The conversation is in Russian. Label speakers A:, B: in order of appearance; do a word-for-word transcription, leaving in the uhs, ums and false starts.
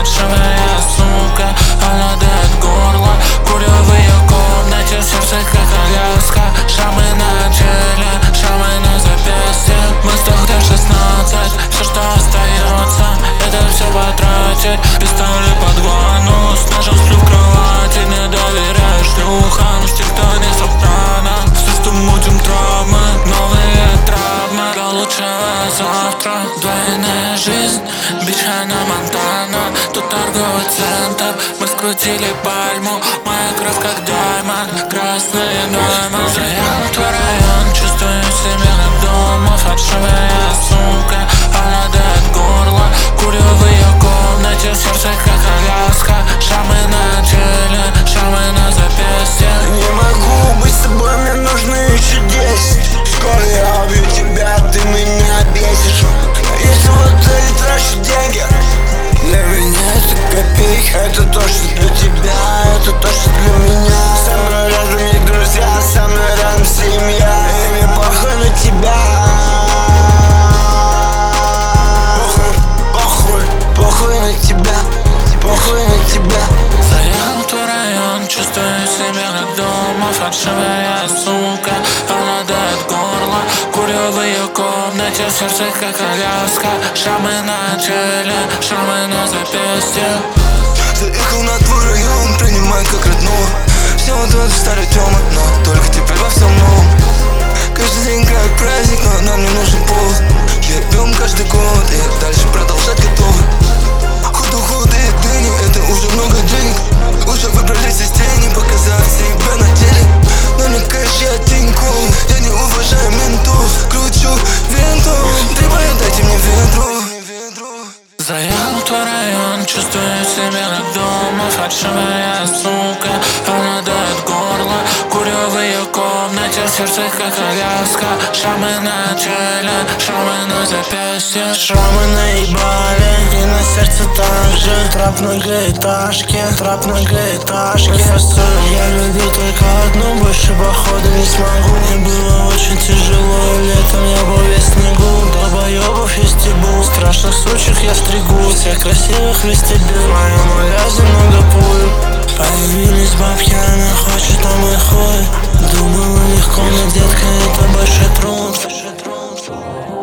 A: фальшивая сука. Она дает горло, курю в ее комнате, сердце как коляска. Шрамы на теле, шрамы на запястье. Мы с тогда шестнадцать, все, что остается, это все потратить. Пистолет под ванну, с ножом сплю в кровати. Не доверяешь шлюхам, с тех, кто не сопрано. Все, что мутим травмы, новые травмы. До лучшего завтра, двойная жизнь, бич Ханна Монтана. Тут торговый центр, мы скрутили пальму. Моя кровь как даймонд, красные даймонд. Заехал в твой район, чувствую себя как дома. Фальшивая сука, она дает горло, курю в ее комнате, сердце как коляска. Шрамы на теле, шрамы на запястье.
B: Не могу быть с тобой, мне нужно еще десять. Скоро я убью тебя, ты меня бесишь. Если в отеле трачу деньги, для меня это копейка. Это то, что для тебя, это то, что для меня. Со мной рядом не друзья, со мной рядом семья. И мне похуй на тебя. Похуй, похуй, похуй на тебя, похуй на тебя.
A: Заехал в твой район, чувствую себя как дома. Фальшивая сука, она дает горло, курю в ее комнате, сердце как коляска. Шрамы на теле, шрамы на запястье.
B: Заехал на твой район, принимай как родного. Все вот это стали тёмы, но только теперь во всем новом. Каждый день как праздник, но нам не нужен повод. Ебем каждый год и дальше продолжать готовы. Худо-худые дыни, это уже много денег. Уже выбрались из тени, показать себя на деле. Но не кэш, я тинькофф, я не уважаю ментов. Кручу винту, требую, дайте мне ветру.
A: Заехал в твой район, чувствую себя как дома. Фальшивая сука, она дает горло, курю в ее комнате, сердце как коляска. Шрамы на теле, шрамы на запястье.
C: Шрамы наебали, и на сердце также. Трап многоэтажки, трап многоэтажки. Я люблю только одну, больше походу не смогу. Мне было очень тяжело, и летом я был весь в снегу. Долбоёбов я стебу, страшных сучек я стригу. Всех красивых вестибюль, в моем улязе много пуль. Появились бабки, она хочет на мой хуй. Думала легко, но детка, это большой труд.